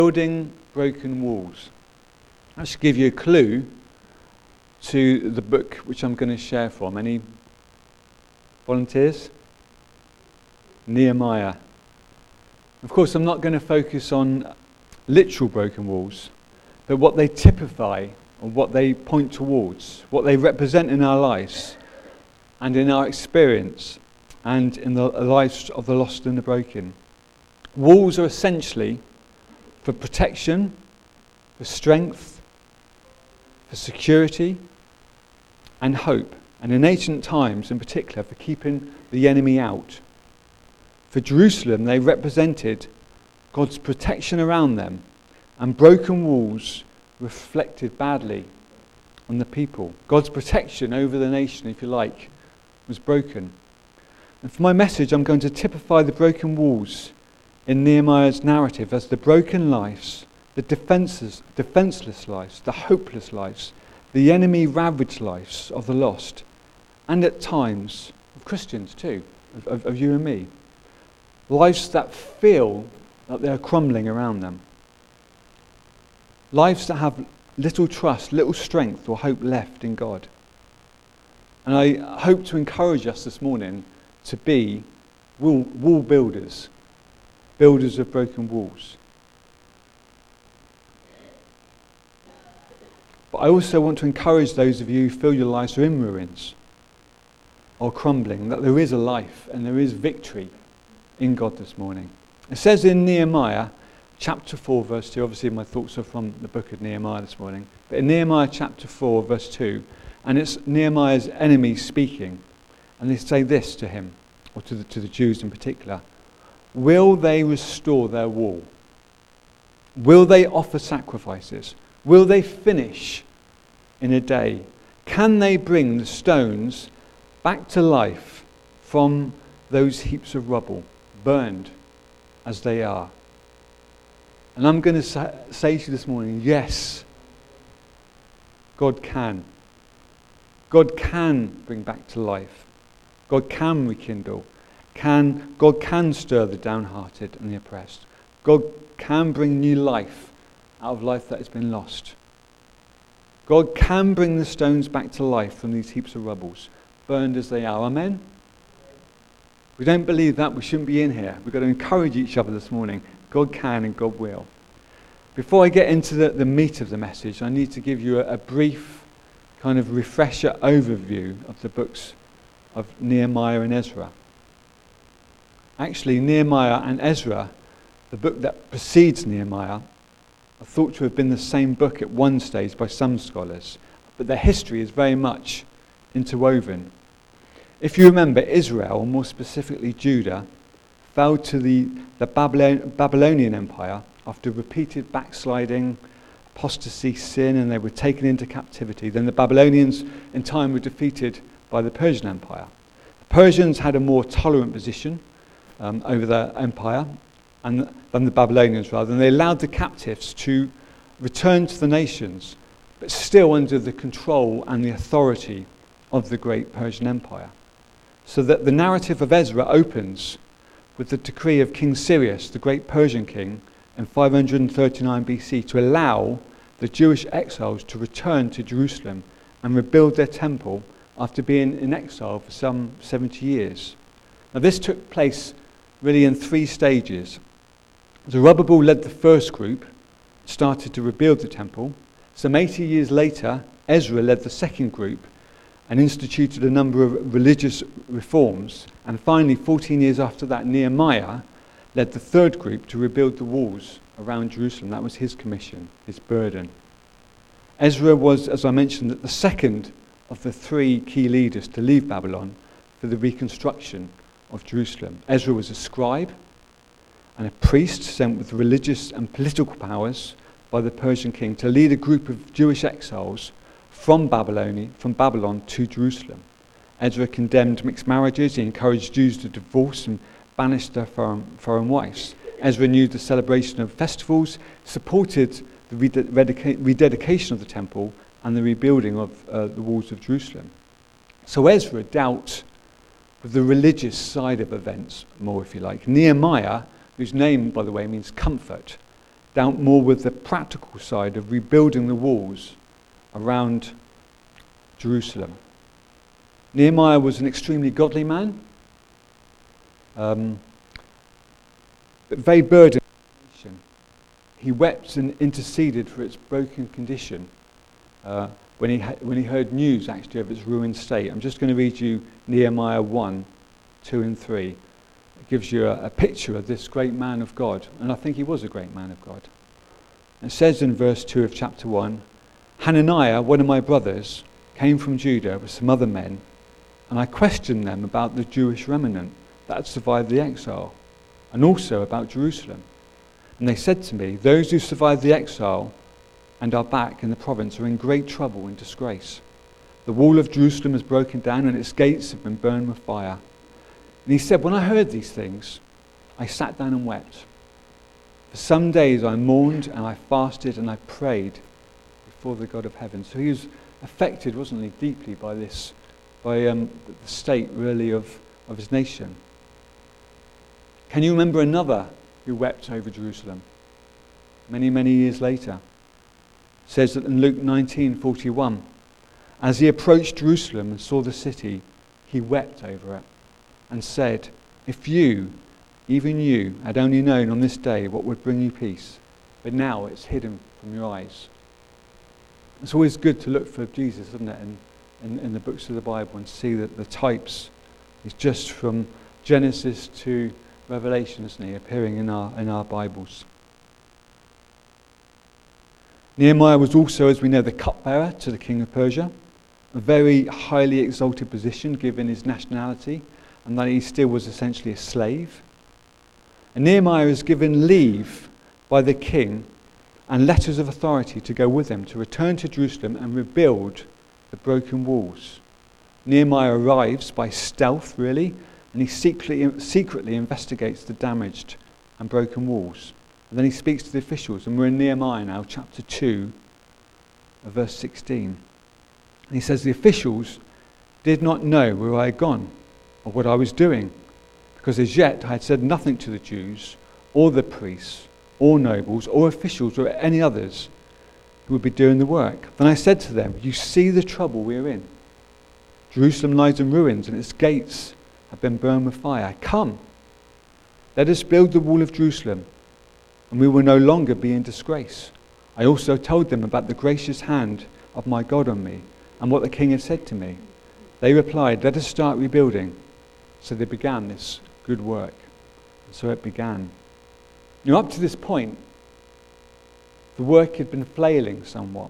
Building broken walls. That should give you a clue to the book which I'm going to share from. Any volunteers? Nehemiah. Of course, I'm not going to focus on literal broken walls, but what they typify, or what they point towards, what they represent in our lives, and in our experience, and in the lives of the lost and the broken. Walls are essentially for protection, for strength, for security, and hope. And in ancient times, in particular, for keeping the enemy out. For Jerusalem, they represented God's protection around them, and broken walls reflected badly on the people. God's protection over the nation, if you like, was broken. And for my message, I'm going to typify the broken walls in Nehemiah's narrative as the broken lives, the defenseless lives, the hopeless lives, the enemy-ravaged lives of the lost, and at times of Christians too, of you and me. Lives that feel that they're crumbling around them. Lives that have little trust, little strength or hope left in God. And I hope to encourage us this morning to be wall builders, builders of broken walls. But I also want to encourage those of you who feel your lives are in ruins or crumbling, that there is a life and there is victory in God this morning. It says in Nehemiah chapter 4 verse 2, obviously my thoughts are from the book of Nehemiah this morning, but in Nehemiah chapter 4 verse 2, and it's Nehemiah's enemies speaking, and they say this to him, or to the Jews in particular: will they restore their wall? Will they offer sacrifices? Will they finish in a day? Can they bring the stones back to life from those heaps of rubble, burned as they are? And I'm going to say to you this morning, yes, God can. God can bring back to life. God can rekindle. God can stir the downhearted and the oppressed. God can bring new life out of life that has been lost. God can bring the stones back to life from these heaps of rubble, burned as they are. Amen? If we don't believe that, we shouldn't be in here. We've got to encourage each other this morning. God can and God will. Before I get into the meat of the message, I need to give you a brief kind of refresher overview of the books of Nehemiah and Ezra. Actually, Nehemiah and Ezra, the book that precedes Nehemiah, are thought to have been the same book at one stage by some scholars, but their history is very much interwoven. If you remember, Israel, or more specifically Judah, fell to the Babylonian Empire after repeated backsliding, apostasy, sin, and they were taken into captivity. Then the Babylonians in time were defeated by the Persian Empire. The Persians had a more tolerant position over the empire than the Babylonians, rather, and they allowed the captives to return to the nations, but still under the control and the authority of the great Persian Empire. So that the narrative of Ezra opens with the decree of King Cyrus, the great Persian king, in 539 BC, to allow the Jewish exiles to return to Jerusalem and rebuild their temple after being in exile for some 70 years. Now this took place really in three stages. Zerubbabel led the first group, started to rebuild the temple. Some 80 years later, Ezra led the second group and instituted a number of religious reforms. And finally, 14 years after that, Nehemiah led the third group to rebuild the walls around Jerusalem. That was his commission, his burden. Ezra was, as I mentioned, the second of the three key leaders to leave Babylon for the reconstruction of Jerusalem. Ezra was a scribe and a priest sent with religious and political powers by the Persian king to lead a group of Jewish exiles from Babylon to Jerusalem. Ezra condemned mixed marriages. He encouraged Jews to divorce and banish their foreign wives. Ezra knew the celebration of festivals, supported the rededication of the temple and the rebuilding of the walls of Jerusalem. So Ezra dealt with the religious side of events more, if you like. Nehemiah, whose name, by the way, means comfort, dealt more with the practical side of rebuilding the walls around Jerusalem. Nehemiah was an extremely godly man, but very burdened. He wept and interceded for its broken condition when he heard news actually of its ruined state. I'm just going to read you Nehemiah 1, 2 and 3. It gives you a picture of this great man of God, and I think he was a great man of God. It says in verse 2 of chapter 1, Hananiah, one of my brothers, came from Judah with some other men, and I questioned them about the Jewish remnant that had survived the exile, and also about Jerusalem. And they said to me, those who survived the exile and are back in the province are in great trouble and disgrace. The wall of Jerusalem is broken down and its gates have been burned with fire. And he said, when I heard these things, I sat down and wept. For some days I mourned and I fasted and I prayed before the God of heaven. So he was affected, wasn't he, deeply by this, by the state really of his nation. Can you remember another who wept over Jerusalem many, many years later? It says that in Luke 19:41, as he approached Jerusalem and saw the city, he wept over it and said, if you, even you, had only known on this day what would bring you peace, but now it's hidden from your eyes. It's always good to look for Jesus, isn't it, in the books of the Bible and see that the types is just from Genesis to Revelation, isn't he, appearing in our Bibles. Nehemiah was also, as we know, the cupbearer to the king of Persia, a very highly exalted position given his nationality and that he still was essentially a slave. And Nehemiah is given leave by the king and letters of authority to go with him to return to Jerusalem and rebuild the broken walls. Nehemiah arrives by stealth, really, and he secretly investigates the damaged and broken walls. And then he speaks to the officials, and we're in Nehemiah now, chapter 2, verse 16. And he says, the officials did not know where I had gone or what I was doing, because as yet I had said nothing to the Jews or the priests or nobles or officials or any others who would be doing the work. Then I said to them, you see the trouble we are in. Jerusalem lies in ruins and its gates have been burned with fire. Come, let us build the wall of Jerusalem, and we will no longer be in disgrace. I also told them about the gracious hand of my God on me and what the king had said to me. They replied, let us start rebuilding. So they began this good work. And so it began. You know, up to this point, the work had been flailing somewhat.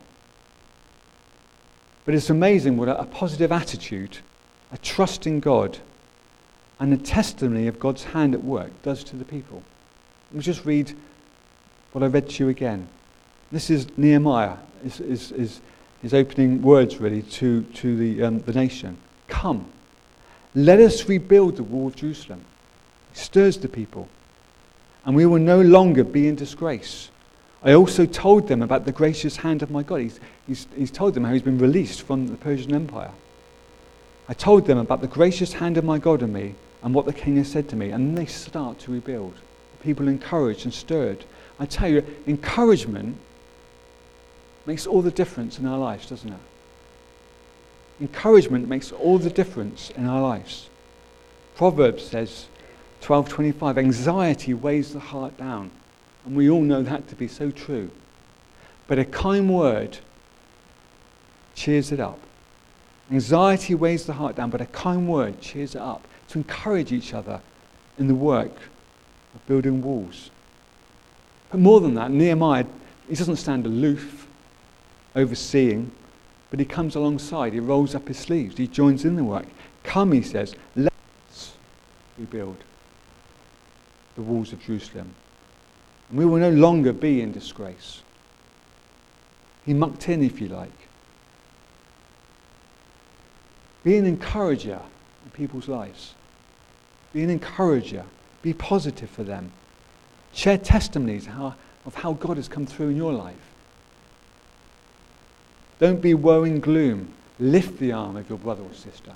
But it's amazing what a positive attitude, a trust in God, and a testimony of God's hand at work does to the people. Let me just read what I read to you again. This is Nehemiah, his opening words really to the nation. Come, let us rebuild the wall of Jerusalem. He stirs the people, and we will no longer be in disgrace. I also told them about the gracious hand of my God. He's told them how he's been released from the Persian Empire. I told them about the gracious hand of my God on me and what the king has said to me, and they start to rebuild. The people encouraged and stirred. I tell you, encouragement makes all the difference in our lives, doesn't it? Encouragement makes all the difference in our lives. Proverbs says, 12:25, anxiety weighs the heart down. And we all know that to be so true. But a kind word cheers it up. Anxiety weighs the heart down, but a kind word cheers it up. To encourage each other in the work of building walls. But more than that, Nehemiah, he doesn't stand aloof, overseeing, but he comes alongside, he rolls up his sleeves, he joins in the work. Come, he says, let's rebuild the walls of Jerusalem. And we will no longer be in disgrace. He mucked in, if you like. Be an encourager in people's lives. Be an encourager. Be positive for them. Share testimonies of how God has come through in your life. Don't be woe and gloom. Lift the arm of your brother or sister.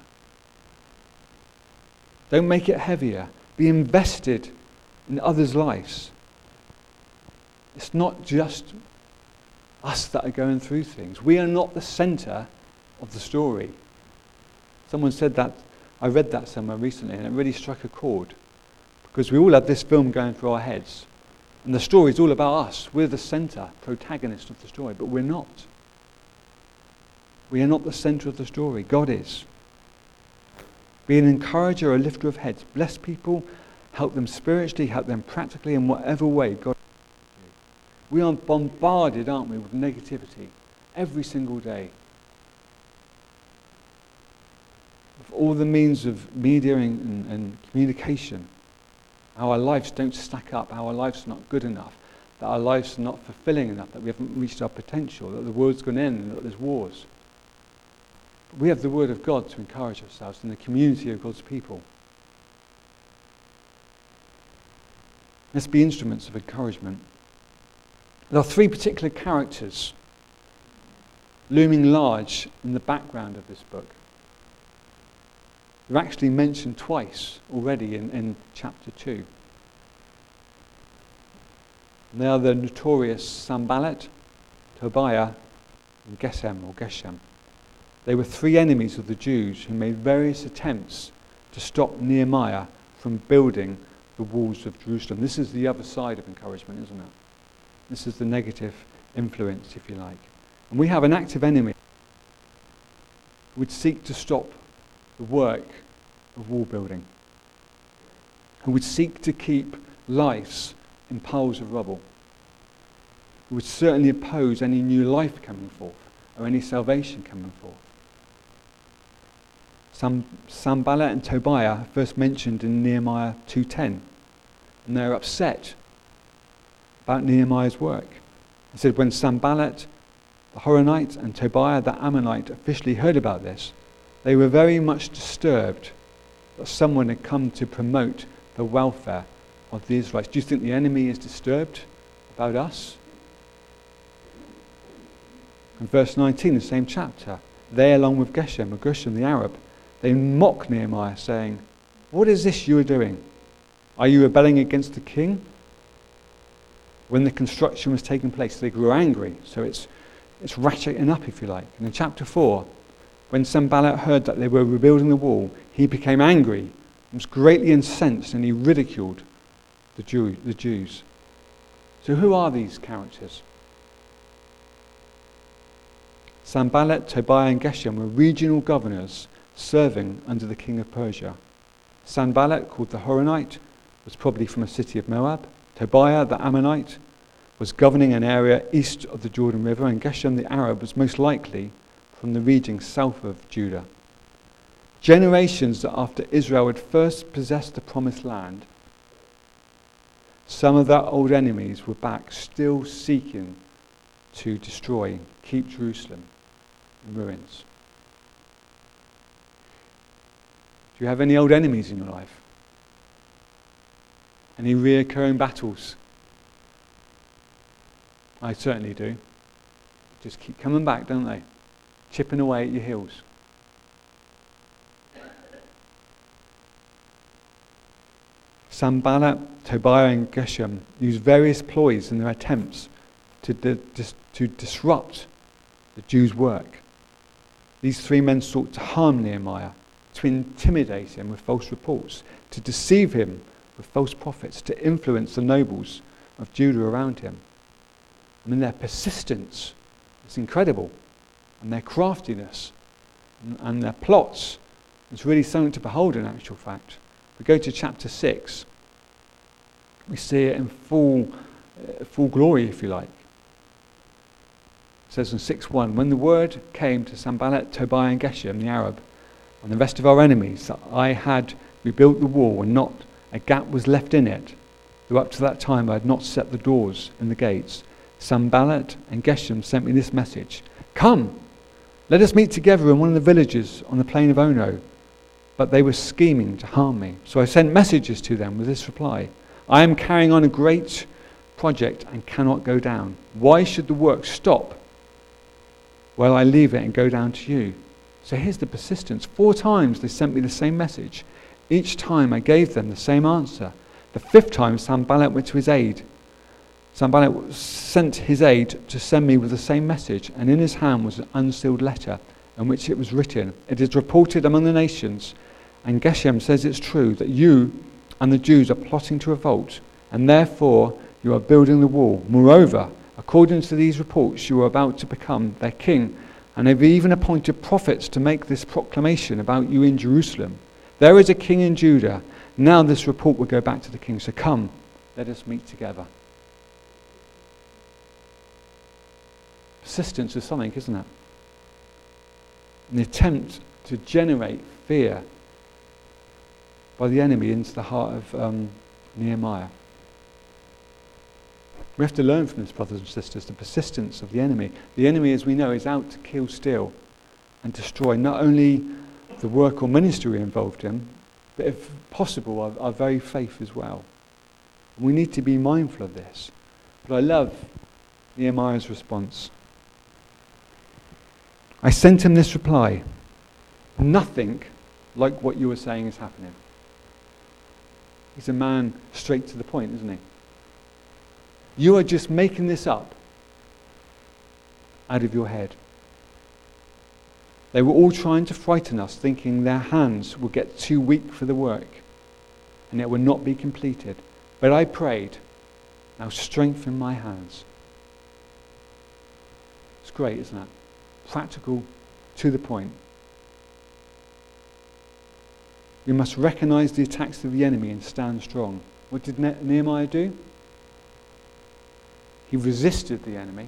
Don't make it heavier. Be invested in others' lives. It's not just us that are going through things. We are not the centre of the story. Someone said that, I read that somewhere recently, and it really struck a chord. Because we all have this film going through our heads. And the story is all about us. We're the centre, protagonist of the story, but we're not. We are not the centre of the story. God is. Be an encourager, a lifter of heads. Bless people, help them spiritually, help them practically, in whatever way God. We are bombarded, aren't we, with negativity every single day. With all the means of media and communication. Our lives don't stack up, our lives are not good enough, that our lives are not fulfilling enough, that we haven't reached our potential, that the world's going to end and that there's wars. But we have the Word of God to encourage ourselves in the community of God's people. Let's be instruments of encouragement. There are three particular characters looming large in the background of this book. They're actually mentioned twice already in chapter 2. And they are the notorious Sanballat, Tobiah, and Geshem. They were three enemies of the Jews who made various attempts to stop Nehemiah from building the walls of Jerusalem. This is the other side of encouragement, isn't it? This is the negative influence, if you like. And we have an active enemy who would seek to stop the work of wall building, who would seek to keep lives in piles of rubble, who would certainly oppose any new life coming forth or any salvation coming forth. Sanballat and Tobiah are first mentioned in Nehemiah 2:10, and they're upset about Nehemiah's work. It said, when Sanballat, the Horonite, and Tobiah, the Ammonite, officially heard about this, they were very much disturbed that someone had come to promote the welfare of the Israelites. Do you think the enemy is disturbed about us? In verse 19, the same chapter, they, along with Geshem the Arab, they mock Nehemiah, saying, what is this you are doing? Are you rebelling against the king? When the construction was taking place, they grew angry. So it's ratcheting up, if you like. And in chapter 4, when Sanballat heard that they were rebuilding the wall, he became angry and was greatly incensed, and he ridiculed the Jews. So who are these characters? Sanballat, Tobiah, and Geshem were regional governors serving under the king of Persia. Sanballat, called the Horonite, was probably from a city of Moab. Tobiah, the Ammonite, was governing an area east of the Jordan River, and Geshem the Arab was most likely from the region south of Judah. Generations after Israel had first possessed the promised land, some of their old enemies were back, still seeking to destroy, keep Jerusalem in ruins. Do you have any old enemies in your life? Any reoccurring battles? I certainly do. Just keep coming back, don't they? Chipping away at your heels. Sanballat, Tobiah, and Geshem used various ploys in their attempts to disrupt the Jews' work. These three men sought to harm Nehemiah, to intimidate him with false reports, to deceive him with false prophets, to influence the nobles of Judah around him. I mean, their persistence is incredible, and their craftiness and their plots is really something to behold in actual fact. We go to chapter 6, we see it in full glory, if you like. It says in 6:1, when the word came to Sanballat, Tobiah, and Geshem the Arab, and the rest of our enemies, that I had rebuilt the wall and not a gap was left in it, though up to that time I had not set the doors and the gates, Sanballat and Geshem sent me this message: come, let us meet together in one of the villages on the plain of Ono. But they were scheming to harm me. So I sent messages to them with this reply: I am carrying on a great project and cannot go down. Why should the work stop while I leave it and go down to you? So here's the persistence. 4 times they sent me the same message. Each time I gave them the same answer. The 5th time Sanballat went to his aid. Sanballat sent his aide to send me with the same message, and in his hand was an unsealed letter in which it was written, "It is reported among the nations, and Geshem says it's true, that you and the Jews are plotting to revolt, and therefore you are building the wall. Moreover, according to these reports, you are about to become their king, and have even appointed prophets to make this proclamation about you in Jerusalem. There is a king in Judah. Now this report will go back to the king. So come, let us meet together." Persistence is something, isn't it? An attempt to generate fear by the enemy into the heart of Nehemiah. We have to learn from this, brothers and sisters, the persistence of the enemy. The enemy, as we know, is out to kill, steal, and destroy not only the work or ministry we're involved in, but if possible, our very faith as well. We need to be mindful of this. But I love Nehemiah's response. I sent him this reply: "Nothing like what you were saying is happening." He's a man straight to the point, isn't he? You are just making this up out of your head. They were all trying to frighten us, thinking their hands would get too weak for the work and it would not be completed. But I prayed, "Now strengthen my hands." It's great, isn't it? Practical, to the point. We must recognize the attacks of the enemy and stand strong. What did Nehemiah do? He resisted the enemy.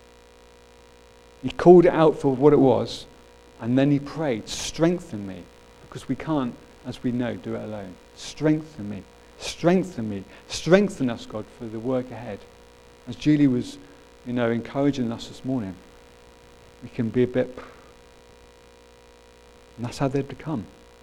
He called it out for what it was, and then he prayed, "Strengthen me," because we can't, as we know, do it alone. Strengthen me. Strengthen me. Strengthen us, God, for the work ahead. As Julie was, encouraging us this morning, we can be a bit... And that's how they'd become.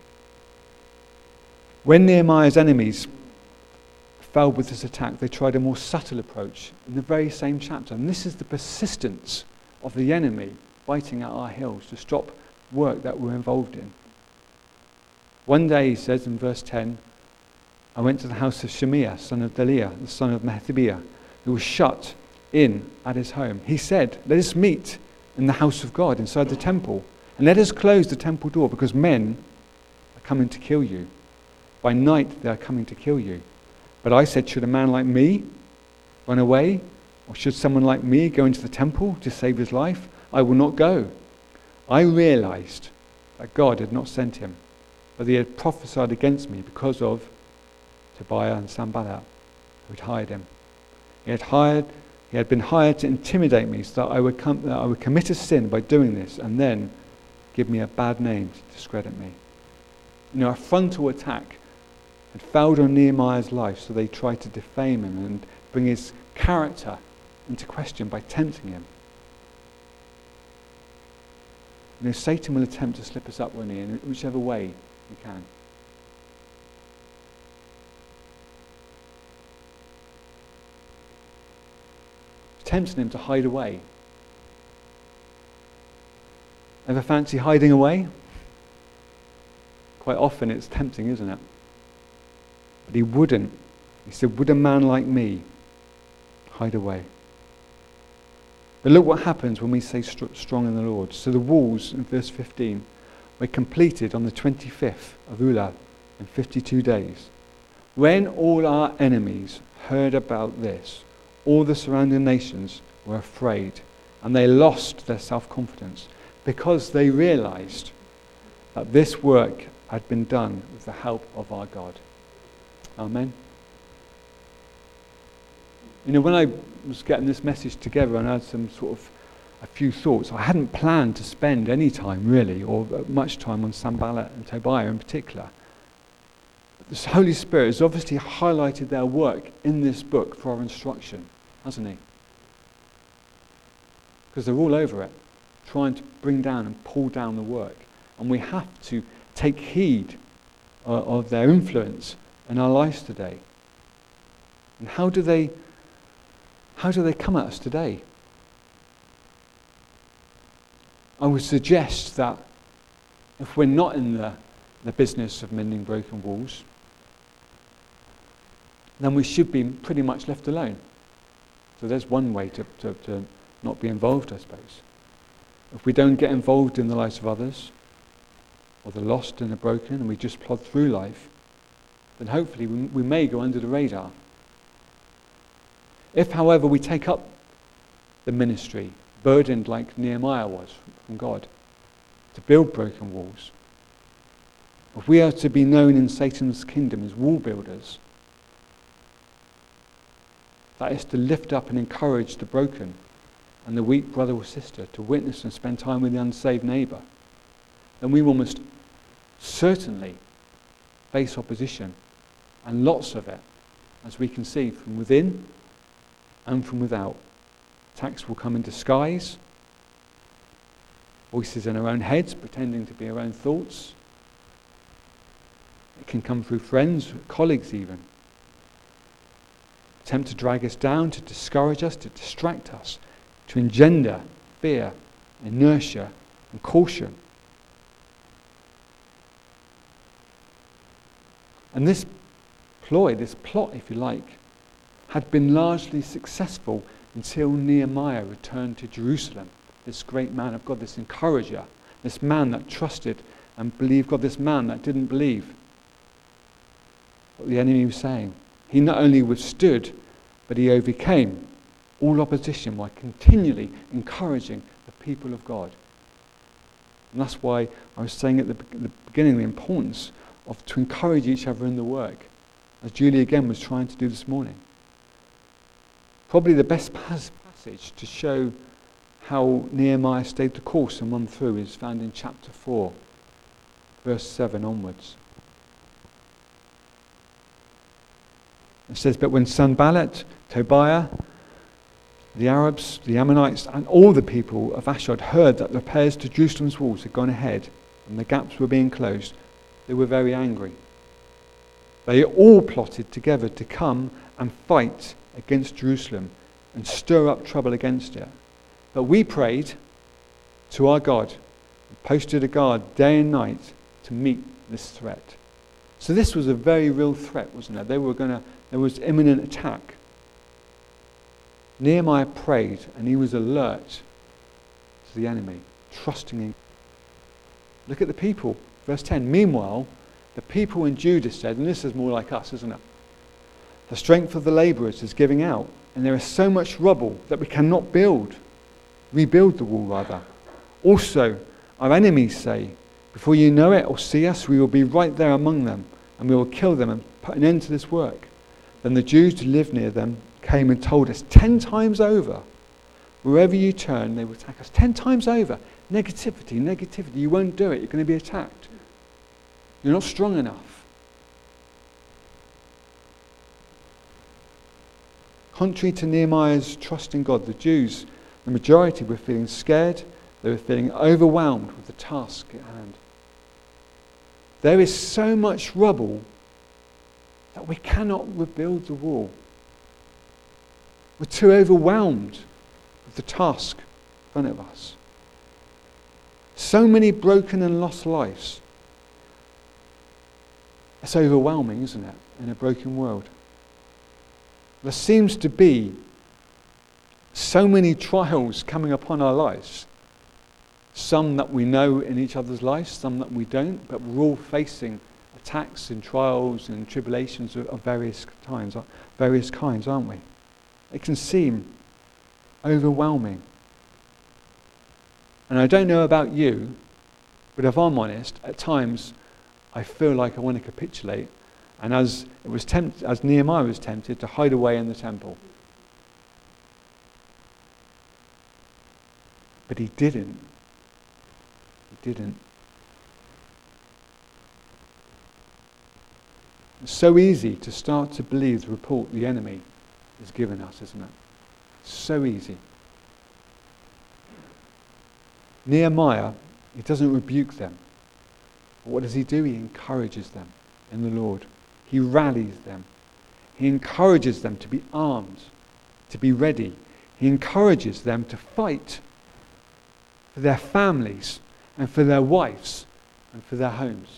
When Nehemiah's enemies fell with this attack, they tried a more subtle approach in the very same chapter. And this is the persistence of the enemy biting at our heels to stop work that we're involved in. One day, he says in verse 10, I went to the house of Shemiah, son of Deliah, the son of Matthibiah, who was shut in at his home. He said, "Let us meet in the house of God inside the temple, and let us close the temple door, because men are coming to kill you. By night they are coming to kill you." But I said, "Should a man like me run away? Or should someone like me go into the temple to save his life? I will not go." I realized that God had not sent him, but he had prophesied against me because of Tobiah and Sanballat, who had hired him. He had been hired to intimidate me so that I would commit a sin by doing this and then give me a bad name to discredit me. A frontal attack had failed on Nehemiah's life, so they tried to defame him and bring his character into question by tempting him. Satan will attempt to slip us up, won't he, in whichever way he can. Tempting him to hide away. Ever fancy hiding away? Quite often it's tempting, isn't it? But he wouldn't. He said, "Would a man like me hide away?" But look what happens when we say strong in the Lord. So the walls, in verse 15, were completed on the 25th of Elul in 52 days. When all our enemies heard about this, all the surrounding nations were afraid, and they lost their self-confidence because they realized that this work had been done with the help of our God. Amen. When I was getting this message together and I had a few thoughts, I hadn't planned to spend any time really, or much time on Sanballat and Tobiah in particular. The Holy Spirit has obviously highlighted their work in this book for our instruction, hasn't he? Because they're all over it, trying to bring down and pull down the work. And we have to take heed of their influence in our lives today. And how do they come at us today? I would suggest that if we're not in the business of mending broken walls, then we should be pretty much left alone. So there's one way to not be involved, I suppose. If we don't get involved in the lives of others, or the lost and the broken, and we just plod through life, then hopefully we may go under the radar. If, however, we take up the ministry, burdened like Nehemiah was from God, to build broken walls, if we are to be known in Satan's kingdom as wall builders, that is to lift up and encourage the broken and the weak brother or sister, to witness and spend time with the unsaved neighbour, then we will most certainly face opposition, and lots of it, as we can see, from within and from without. Attacks will come in disguise, voices in our own heads pretending to be our own thoughts. It can come through friends, colleagues even. Attempt to drag us down, to discourage us, to distract us, to engender fear, inertia, and caution. And this ploy, this plot, if you like, had been largely successful until Nehemiah returned to Jerusalem. This great man of God, this encourager, this man that trusted and believed God, this man that didn't believe what the enemy was saying. He not only withstood, but he overcame all opposition by continually encouraging the people of God. And that's why I was saying at the beginning the importance of to encourage each other in the work, as Julie again was trying to do this morning. Probably the best passage to show how Nehemiah stayed the course and won through is found in chapter 4, verse 7 onwards. It says, "But when Sanballat, Tobiah, the Arabs, the Ammonites, and all the people of Ashdod heard that the repairs to Jerusalem's walls had gone ahead and the gaps were being closed, they were very angry. They all plotted together to come and fight against Jerusalem and stir up trouble against it. But we prayed to our God and posted a guard day and night to meet this threat." So this was a very real threat, wasn't it? There was imminent attack. Nehemiah prayed and he was alert to the enemy, trusting in. Look at the people. Verse 10, "Meanwhile, the people in Judah said," and this is more like us, isn't it? "The strength of the labourers is giving out, and there is so much rubble that we cannot rebuild the wall rather. Also, our enemies say, before you know it or see us, we will be right there among them, and we will kill them and put an end to this work. Then the Jews who lived near them came and told us 10 times over, wherever you turn, they will attack us." 10 times over. Negativity. You won't do it. You're going to be attacked. You're not strong enough. Contrary to Nehemiah's trust in God, the Jews, the majority, were feeling scared. They were feeling overwhelmed with the task at hand. There is so much rubble that we cannot rebuild the wall. We're too overwhelmed with the task in front of us. So many broken and lost lives. It's overwhelming, isn't it, in a broken world? There seems to be so many trials coming upon our lives. Some that we know in each other's lives, some that we don't, but we're all facing attacks and trials and tribulations of various kinds, aren't we? It can seem overwhelming. And I don't know about you, but if I'm honest, at times I feel like I want to capitulate, and as Nehemiah was tempted to hide away in the temple. But he didn't. It's so easy to start to believe the report the enemy has given us, isn't it? So easy. Nehemiah, he doesn't rebuke them. But what does he do? He encourages them in the Lord. He rallies them. He encourages them to be armed, to be ready. He encourages them to fight for their families and for their wives and for their homes.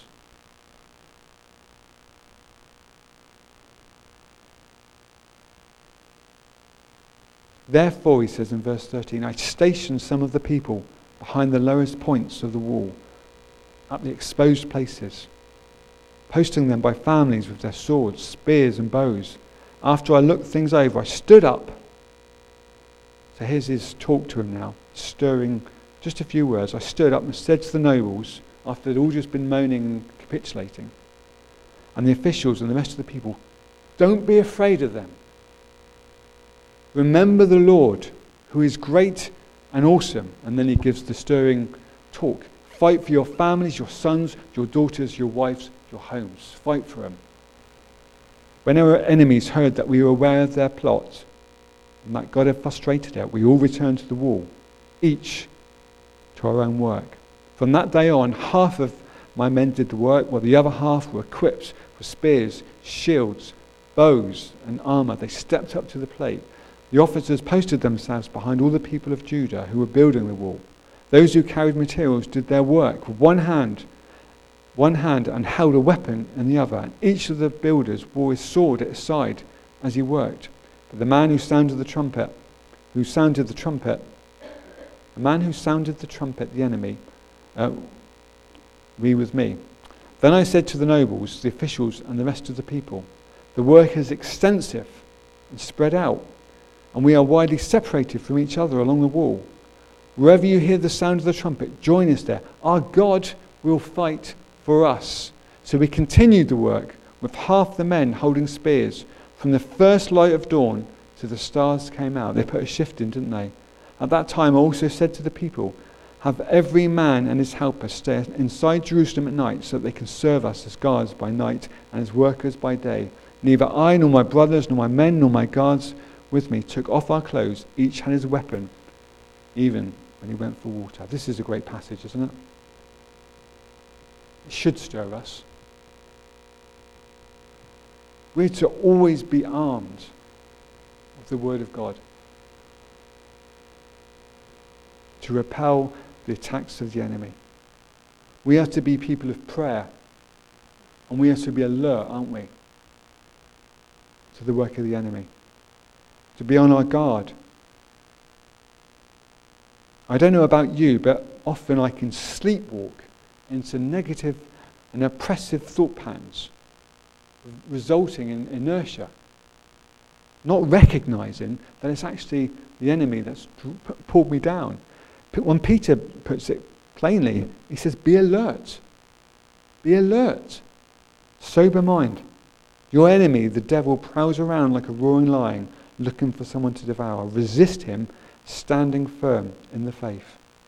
Therefore, he says in verse 13, I stationed some of the people behind the lowest points of the wall, at the exposed places, posting them by families with their swords, spears and bows. After I looked things over, I stood up. So here's his talk to him now, stirring just a few words. I stood up and said to the nobles, after they'd all just been moaning and capitulating, and the officials and the rest of the people, don't be afraid of them. Remember the Lord, who is great and awesome. And then he gives the stirring talk. Fight for your families, your sons, your daughters, your wives, your homes. Fight for them. When our enemies heard that we were aware of their plot, and that God had frustrated it, we all returned to the wall, each to our own work. From that day on, half of my men did the work, while the other half were equipped with spears, shields, bows, and armour. They stepped up to the plate. The officers posted themselves behind all the people of Judah who were building the wall. Those who carried materials did their work with one hand and held a weapon in the other. And each of the builders wore his sword at his side as he worked. But the man who sounded the trumpet, the enemy, we with me. Then I said to the nobles, the officials, and the rest of the people, the work is extensive and spread out, and we are widely separated from each other along the wall. Wherever you hear the sound of the trumpet, join us there. Our God will fight for us. So we continued the work with half the men holding spears. From the first light of dawn to the stars came out. They put a shift in, didn't they? At that time I also said to the people, have every man and his helper stay inside Jerusalem at night so that they can serve us as guards by night and as workers by day. Neither I nor my brothers nor my men nor my guards with me took off our clothes. Each had his weapon, even when he went for water. This is a great passage, isn't it? It should stir us. We're to always be armed with the word of God to repel the attacks of the enemy. We are to be people of prayer, and we are to be alert, aren't we, to the work of the enemy, to be on our guard. I don't know about you, but often I can sleepwalk into negative and oppressive thought patterns, resulting in inertia, not recognizing that it's actually the enemy that's pulled me down. When Peter puts it plainly, he says, be alert. Be alert. Sober mind. Your enemy, the devil, prowls around like a roaring lion, looking for someone to devour. Resist him, standing firm in the faith.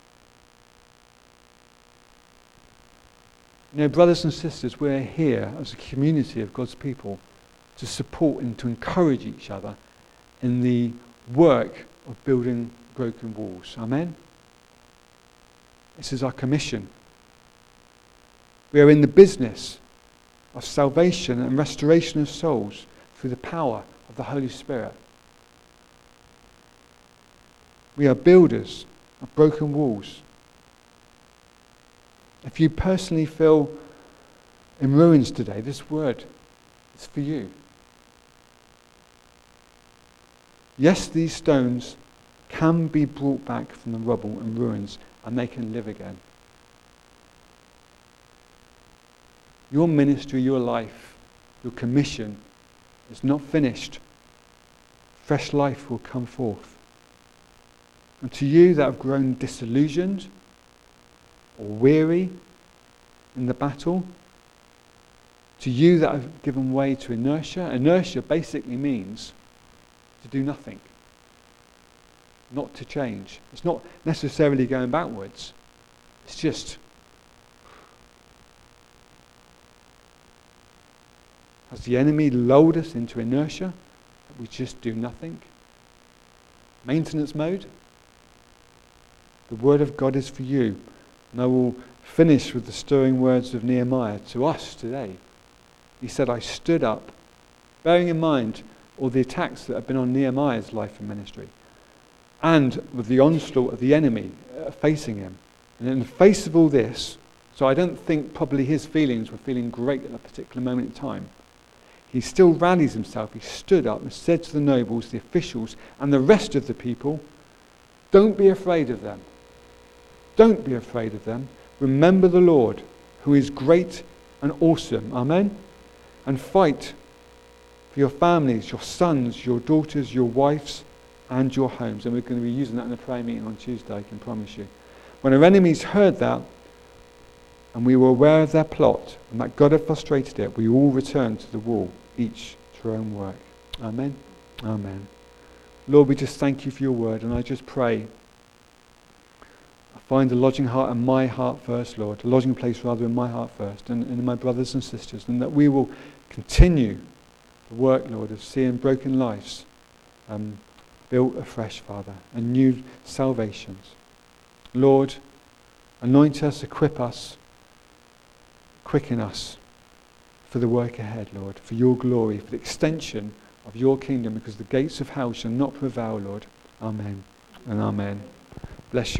You know, brothers and sisters, we're here as a community of God's people to support and to encourage each other in the work of building broken walls. Amen? This is our commission. We are in the business of salvation and restoration of souls through the power of the Holy Spirit. We are builders of broken walls. If you personally feel in ruins today, this word is for you. Yes, these stones can be brought back from the rubble and ruins, and they can live again. Your ministry, your life, your commission is not finished. Fresh life will come forth. And to you that have grown disillusioned or weary in the battle, to you that have given way to inertia, inertia basically means to do nothing. Not to change. It's not necessarily going backwards. It's just, has the enemy lulled us into inertia that we just do nothing? Maintenance mode? The word of God is for you. And I will finish with the stirring words of Nehemiah to us today. He said, I stood up, bearing in mind all the attacks that have been on Nehemiah's life and ministry, and with the onslaught of the enemy facing him. And in the face of all this, so I don't think probably his feelings were feeling great at a particular moment in time, he still rallies himself. He stood up and said to the nobles, the officials, and the rest of the people, don't be afraid of them. Don't be afraid of them. Remember the Lord, who is great and awesome. Amen? And fight for your families, your sons, your daughters, your wives, and your homes. And we're going to be using that in a prayer meeting on Tuesday, I can promise you. When our enemies heard that, and we were aware of their plot, and that God had frustrated it, we all returned to the wall, each to our own work. Amen? Amen. Lord, we just thank you for your word, and I just pray, find a lodging heart in my heart first, Lord, a lodging place rather in my heart first, and in my brothers and sisters, and that we will continue the work, Lord, of seeing broken lives built afresh, Father, and new salvations. Lord, anoint us, equip us, quicken us for the work ahead, Lord, for your glory, for the extension of your kingdom, because the gates of hell shall not prevail, Lord. Amen and amen. Bless you.